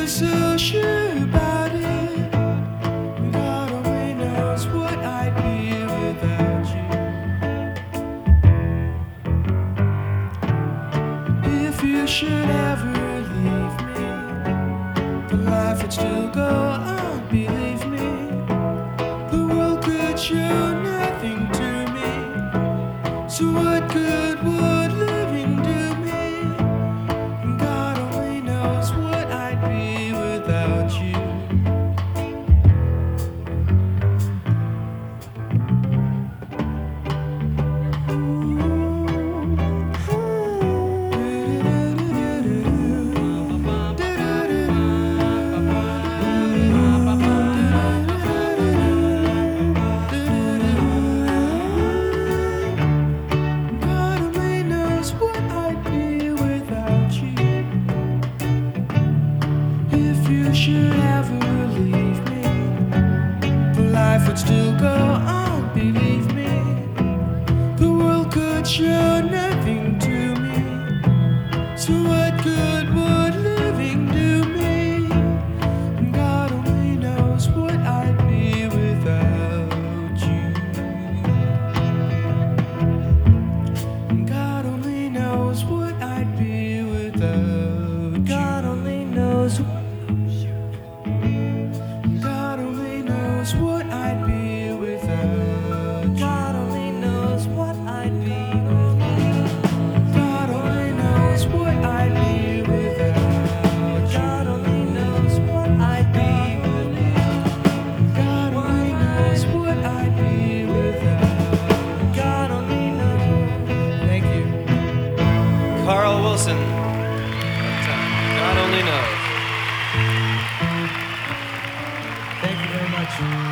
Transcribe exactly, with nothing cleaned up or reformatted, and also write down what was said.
so sure about it. God only knows what I'd be without you. If you should ever leave me, the life would still go on, believe me. The world could show nothing to me. So what good would living do me? God only knows what I'd be without you. God only knows what I'd be without you. If you should ever leave me, the life would still go on, believe me. The world could show nothing to me. So what good would living do me? God only knows what I'd be without you. God only knows what I'd be without you. God only knows. God only knows what I'd be without you. God only knows what I'd be without. God only knows what I'd be without. God only knows what I'd be without. God only knows what I'd be without. God only knows. Thank you. Carl Wilson. God only knows. Thank you very much.